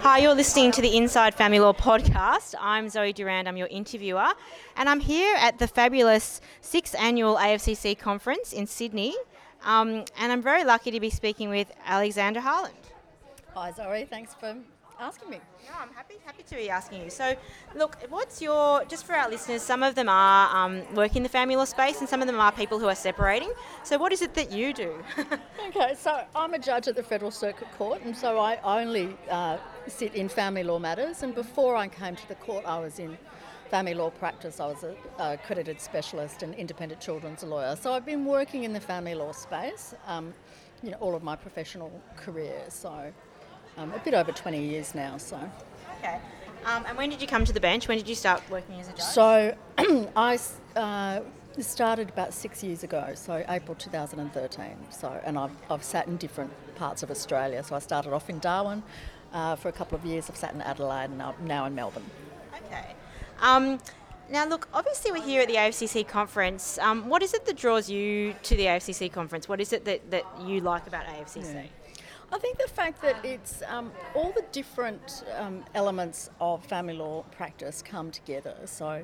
Hi, you're listening to the Inside Family Law podcast. I'm Zoe Durand, I'm your interviewer, and I'm here at the fabulous 6th annual AFCC conference in Sydney, and I'm very lucky to be speaking with Alexandra Harland. Hi Zoe, thanks for asking me. No, I'm happy to be asking you. So, look, just for our listeners, some of them are work in the family law space and some of them are people who are separating. So what is it that you do? Okay, so I'm a judge at the Federal Circuit Court, and so I only sit in family law matters, and before I came to the court I was in family law practice. I was an accredited specialist and independent children's lawyer. So I've been working in the family law space all of my professional career, so a bit over 20 years now. So. Okay. And when did you come to the bench? When did you start working as a judge? So I started about 6 years ago, so April 2013. And I've sat in different parts of Australia. So I started off in Darwin for a couple of years. I've sat in Adelaide and I'm now in Melbourne. Okay. Now, look, obviously we're here at the AFCC conference. What is it that draws you to the AFCC conference? What is it that you like about AFCC? Yeah. I think the fact that it's all the different elements of family law practice come together. So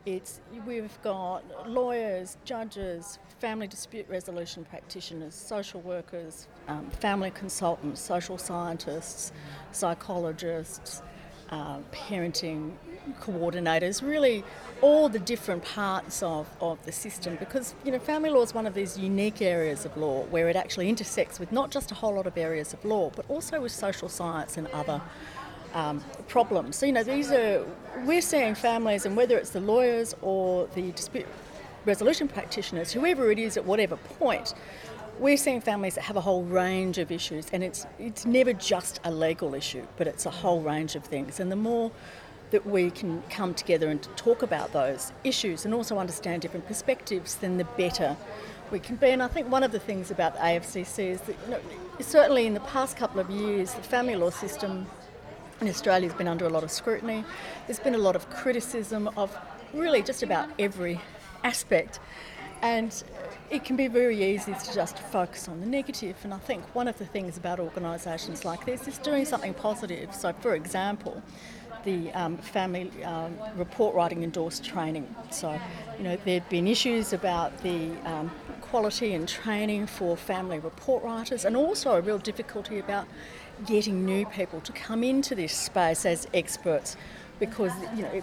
we've got lawyers, judges, family dispute resolution practitioners, social workers, family consultants, social scientists, psychologists, parenting coordinators, really all the different parts of the system, because family law is one of these unique areas of law where it actually intersects with not just a whole lot of areas of law but also with social science and other problems. So we're seeing families, and whether it's the lawyers or the dispute resolution practitioners, whoever it is at whatever point, we're seeing families that have a whole range of issues, and it's never just a legal issue, but it's a whole range of things. And the more that we can come together and talk about those issues and also understand different perspectives, then the better we can be. And I think one of the things about the AFCC is that certainly in the past couple of years, the family law system in Australia has been under a lot of scrutiny. There's been a lot of criticism of really just about every aspect. And it can be very easy to just focus on the negative, and I think one of the things about organisations like this is doing something positive. So, for example, the family report writing endorsed training. So, there'd been issues about the quality and training for family report writers, and also a real difficulty about getting new people to come into this space as experts, because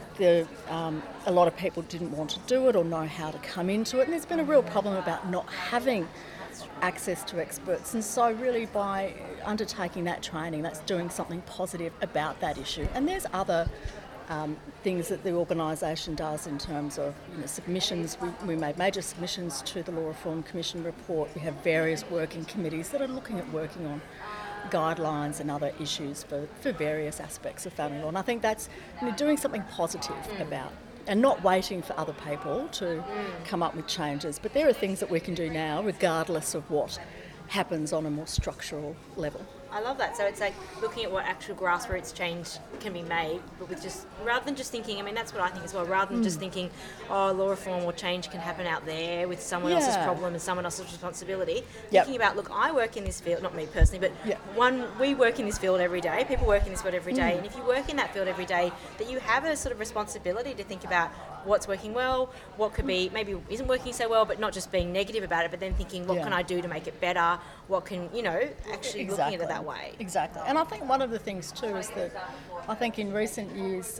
a lot of people didn't want to do it or know how to come into it, and there's been a real problem about not having access to experts. And so really by undertaking that training, that's doing something positive about that issue. And there's other things that the organisation does in terms of submissions. We made major submissions to the Law Reform Commission report. We have various working committees that are looking at working on guidelines and other issues for various aspects of family law. And I think that's doing something positive about, and not waiting for other people to come up with changes. But there are things that we can do now regardless of what happens on a more structural level. I love that. So it's like looking at what actual grassroots change can be made, but with just, rather than just thinking, that's what I think as well, rather than just thinking, law reform or change can happen out there with someone else's problem and someone else's responsibility. Thinking about, look, I work in this field, not me personally, but we work in this field every day, people work in this field every day, and if you work in that field every day, that you have a sort of responsibility to think about what's working well, what could be, maybe isn't working so well, but not just being negative about it, but then thinking, what can I do to make it better? What can, actually looking at it that way. Exactly. And I think one of the things too is that I think in recent years,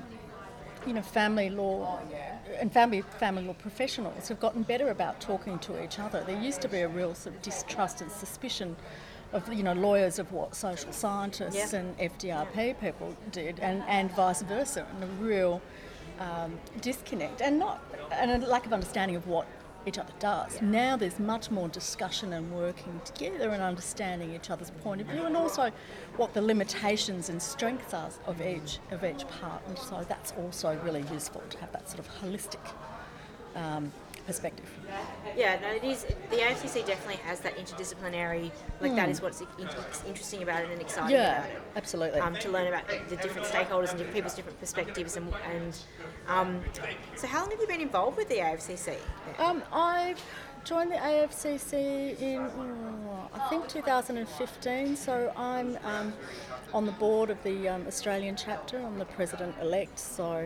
family law and family law professionals have gotten better about talking to each other. There used to be a real sort of distrust and suspicion of lawyers of what social scientists and FDRP people did, and vice versa, and a real disconnect and a lack of understanding of what each other does. Now there's much more discussion and working together and understanding each other's point of view, and also what the limitations and strengths are of each part. And so that's also really useful to have that sort of holistic perspective. Yeah, no, it is. The AFCC definitely has that interdisciplinary, that is what's interesting about it and exciting about it. Absolutely. To learn about the different stakeholders and different people's different perspectives. So how long have you been involved with the AFCC? joined the AFCC in, I think, 2015. So I'm on the board of the Australian chapter. I'm the president-elect. So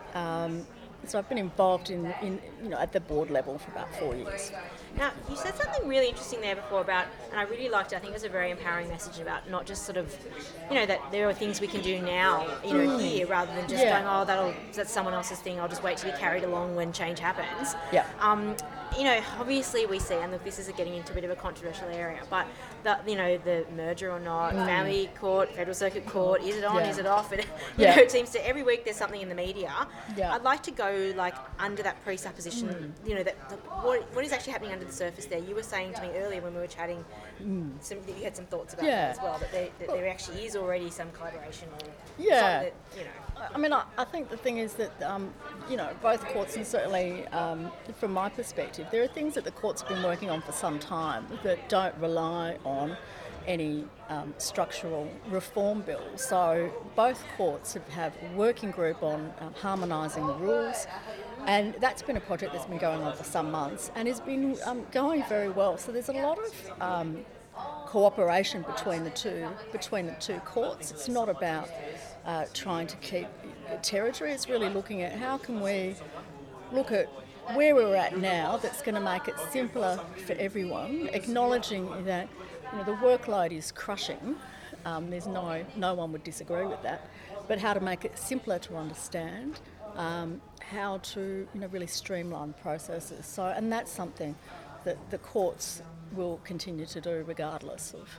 I've been involved in at the board level for about 4 years. Now, you said something really interesting there before about, and I really liked it, I think it was a very empowering message about not just sort of, that there are things we can do now, here, rather than just going, that's someone else's thing, I'll just wait to be carried along when change happens. Yeah. Obviously we see, and look, this is getting into a bit of a controversial area, but the merger or not, family court, federal circuit court, is it on, is it off? And, it seems to every week there's something in the media. Yeah. I'd like to go under that presupposition, what is actually happening under the surface there. You were saying to me earlier when we were chatting, that you had some thoughts about that as well, that there actually is already some collaboration or something that, I mean, I think the thing is that, both courts, and certainly from my perspective, there are things that the courts have been working on for some time that don't rely on any structural reform bills. So both courts have a working group on harmonising the rules, and that's been a project that's been going on for some months and has been going very well. So there's a lot of cooperation between the two courts. It's not about trying to keep territory. It's really looking at how can we look at where we're at now that's going to make it simpler for everyone, acknowledging that the workload is crushing. There's no one would disagree with that, but how to make it simpler to understand, how to really streamline processes. So, and that's something that the courts will continue to do regardless of.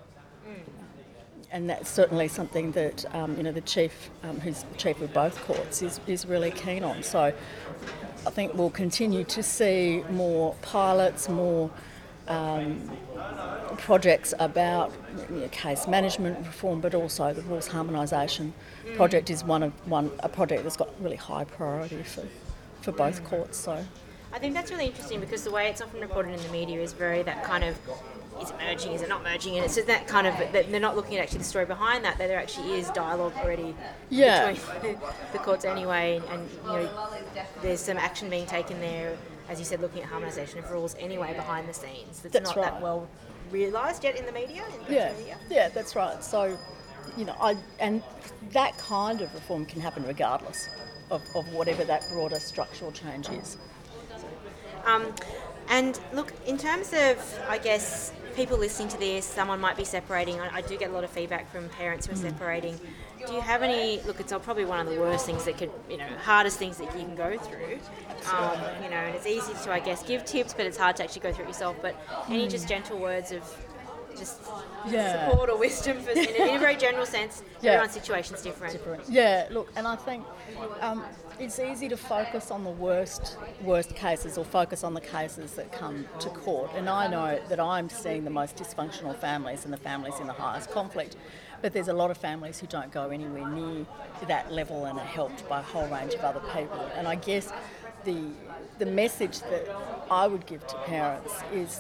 And that's certainly something that the chief, who's chief of both courts, is really keen on. So I think we'll continue to see more pilots, more projects about case management reform, but also the rules harmonisation project is a project that's got really high priority for both courts. So I think that's really interesting because the way it's often reported in the media is very that kind of, is it merging, is it not merging, and it's just that kind of, that they're not looking at actually the story behind that there actually is dialogue already between the courts anyway, and there's some action being taken there, as you said, looking at harmonisation of rules anyway behind the scenes. That's not right. That well realised yet in the media. Yeah, that's right. So, and that kind of reform can happen regardless of whatever that broader structural change is. And look, in terms of, I guess, people listening to this, someone might be separating. I do get a lot of feedback from parents who are separating. Do you have any, look, it's probably one of the worst things that could, hardest things that you can go through. And it's easy to, I guess, give tips, but it's hard to actually go through it yourself. But any just gentle words of just support or wisdom in a very general sense? Everyone's situation's different. Yeah, look, and I think it's easy to focus on the worst cases or focus on the cases that come to court. And I know that I'm seeing the most dysfunctional families and the families in the highest conflict. But there's a lot of families who don't go anywhere near that level and are helped by a whole range of other people. And I guess the message that I would give to parents is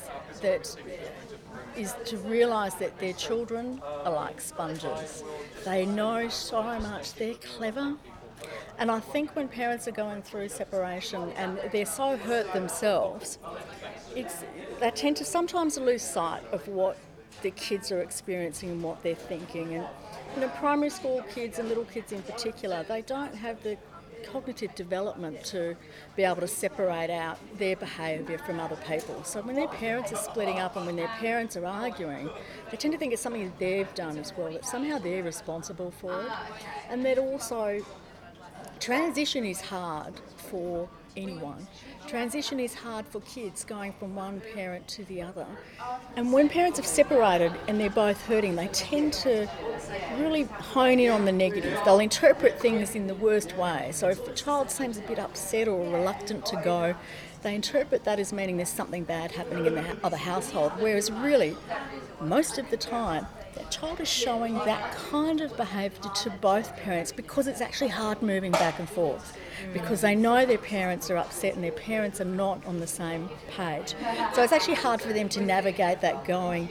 to realise that their children are like sponges. They know so much, they're clever. And I think when parents are going through separation and they're so hurt themselves, they tend to sometimes lose sight of what the kids are experiencing and what they're thinking. And primary school kids and little kids in particular, they don't have the cognitive development to be able to separate out their behaviour from other people. So when their parents are splitting up and when their parents are arguing, they tend to think it's something that they've done as well, that somehow they're responsible for it. And that also, transition is hard for anyone. Transition is hard for kids going from one parent to the other. And when parents have separated and they're both hurting, they tend to really hone in on the negative. They'll interpret things in the worst way. So if the child seems a bit upset or reluctant to go, they interpret that as meaning there's something bad happening in the other household, whereas really, most of the time, that child is showing that kind of behaviour to both parents because it's actually hard moving back and forth, because they know their parents are upset and their parents are not on the same page. So it's actually hard for them to navigate that going,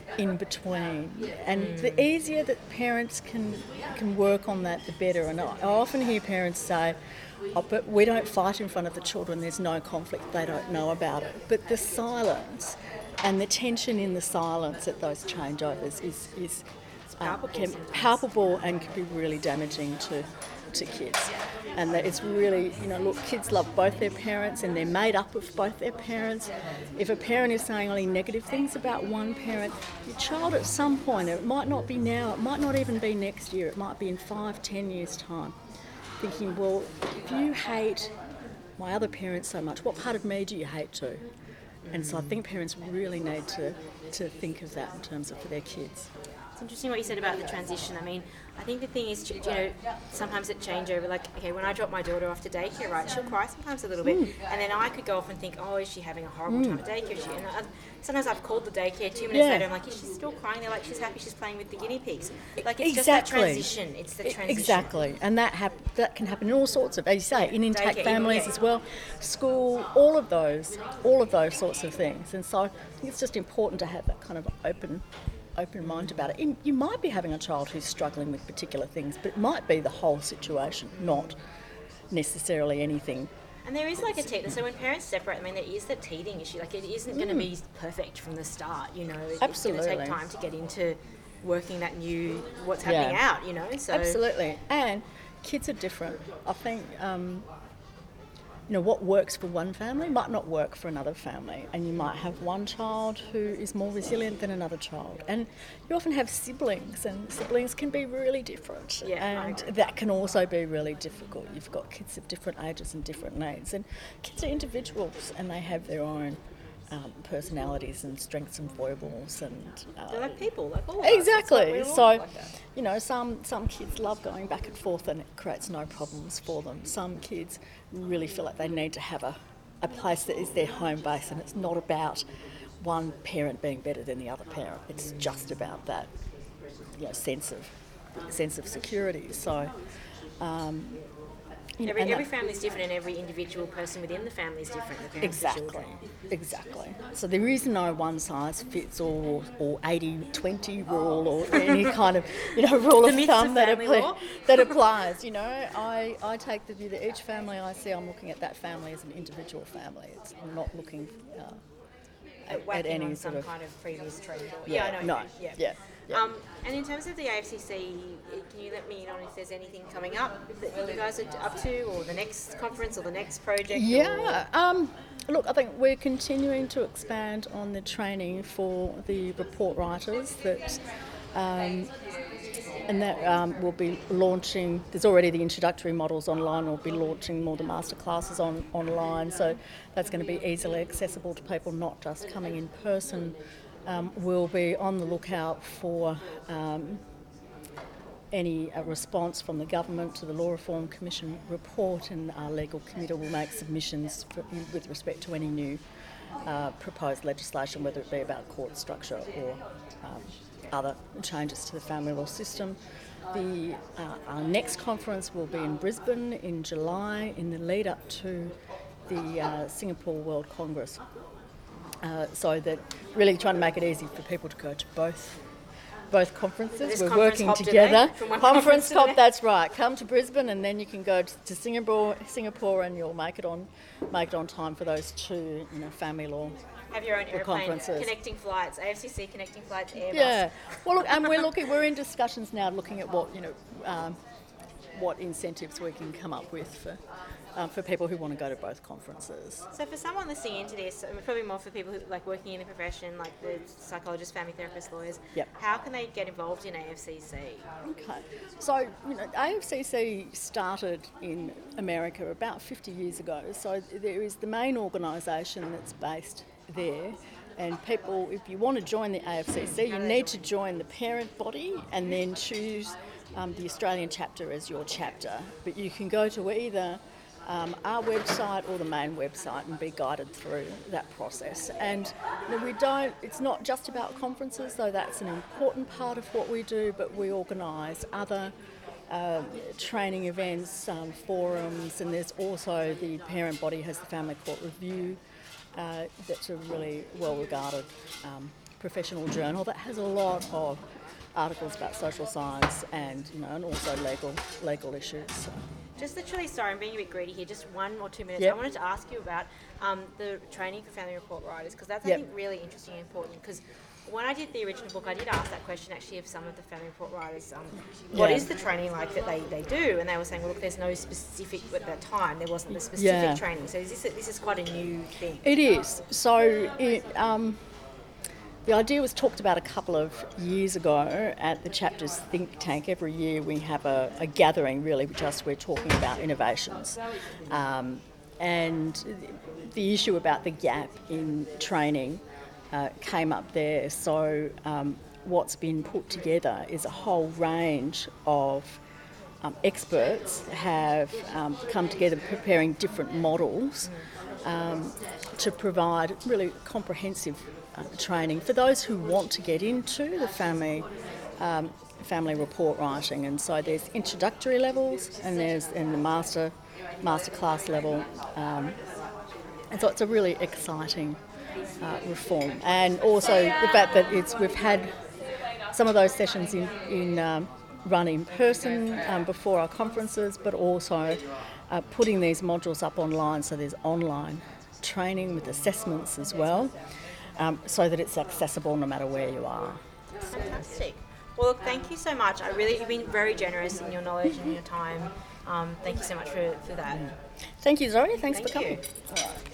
in between. And the easier that parents can work on that, the better. And I often hear parents say, oh, but we don't fight in front of the children, there's no conflict, they don't know about it. But the silence and the tension in the silence at those changeovers is palpable and can be really damaging to kids. And that it's really, look, kids love both their parents and they're made up of both their parents. If a parent is saying only negative things about one parent, your child at some point, it might not be now, it might not even be next year, it might be in 5-10 years' time, thinking, well, if you hate my other parent so much, what part of me do you hate too? And so I think parents really need to think of that in terms of for their kids. It's interesting what you said about the transition. I mean, I think the thing is, sometimes it changeover. Like, okay, when I drop my daughter off to daycare, right, she'll cry sometimes a little bit, and then I could go off and think, oh, is she having a horrible time at daycare? Sometimes I've called the daycare 2 minutes later, I'm like, is she still crying? They're like, she's happy, she's playing with the guinea pigs. Like, it's just that transition. It's the transition. Exactly, and that can happen in all sorts of, as you say, in intact families as well, school, all of those sorts of things. And so I think it's just important to have that kind of open mind about it. You might be having a child who's struggling with particular things, but it might be the whole situation, not necessarily anything. And there is like a teething. So when parents separate, I mean, there is the teething issue. Like, it isn't going to be perfect from the start, Absolutely. It's going to take time to get into working that what's happening out, So absolutely. And kids are different. I think what works for one family might not work for another family, and you might have one child who is more resilient than another child, and you often have siblings, and siblings can be really different, and that can also be really difficult. You've got kids of different ages and different needs, and kids are individuals and they have their own personalities and strengths and foibles, and they're like people, like all exactly. So like some kids love going back and forth, and it creates no problems for them. Some kids really feel like they need to have a place that is their home base, and it's not about one parent being better than the other parent. It's just about that sense of security. So. Every family is different, and every individual person within the family is different. The parents, Exactly. So there is no one size fits all or 80-20 rule or any kind of rule of thumb that applies. I take the view that each family I see, I'm looking at that family as an individual family. I'm not looking at any sort of kind of previous trend. And in terms of the AFCC, can you let me know if there's anything coming up that you guys are up to, or the next conference or the next project? Look, I think we're continuing to expand on the training for the report writers and that we'll be launching. There's already the introductory models online. We'll be launching more the master classes online, so that's going to be easily accessible to people, not just coming in person. We'll be on the lookout for any response from the government to the Law Reform Commission report, and our legal committee will make submissions with respect to any new proposed legislation, whether it be about court structure or other changes to the family law system. Our next conference will be in Brisbane in July, in the lead up to the Singapore World Congress. So that really trying to make it easy for people to go to both conferences. We're working together. Conference Cop, that's right. Come to Brisbane, and then you can go to Singapore, and you'll make it on time for those two, family law. Have your own airplane, connecting flights, AFCC connecting flights, Airbus. Yeah. Well, look, and we're in discussions now, looking at what incentives we can come up with for people who want to go to both conferences. So for someone listening into this, probably more for people who like working in the profession, like the psychologists, family therapists, lawyers, how can they get involved in AFCC? Okay. So, AFCC started in America about 50 years ago. So there is the main organisation that's based there. And people, if you want to join the AFCC, you need to join the parent body and then choose the Australian chapter as your chapter. But you can go to either our website or the main website and be guided through that process. And it's not just about conferences, though that's an important part of what we do, but we organise other training events, forums, and there's also the parent body has the Family Court Review. That's a really well-regarded professional journal that has a lot of articles about social science and and also legal issues. So. Just literally, sorry, I'm being a bit greedy here. Just 1 or 2 minutes. Yep. I wanted to ask you about the training for family report writers, because that's, I Yep. think, really interesting and important. Because when I did the original book, I did ask that question actually of some of the family report writers. What Yeah. is the training like that they do? And they were saying, well, look, there's no specific, at that time, there wasn't the specific training. So this is quite a new thing. It is. So the idea was talked about a couple of years ago at the Chapters think tank. Every year we have a gathering, really, we're talking about innovations. And the issue about the gap in training came up there. So what's been put together is a whole range of experts have come together preparing different models to provide really comprehensive training for those who want to get into the family report writing. And so there's introductory levels and there's in the master class level. And so it's a really exciting reform. And also the fact that we've had some of those sessions run in person before our conferences, but also putting these modules up online, so there's online training with assessments as well, so that it's accessible no matter where you are. Fantastic. Well, look, thank you so much. You've been very generous in your knowledge and your time. Thank you so much for that. Thank you, Zoe. Thanks for coming. You.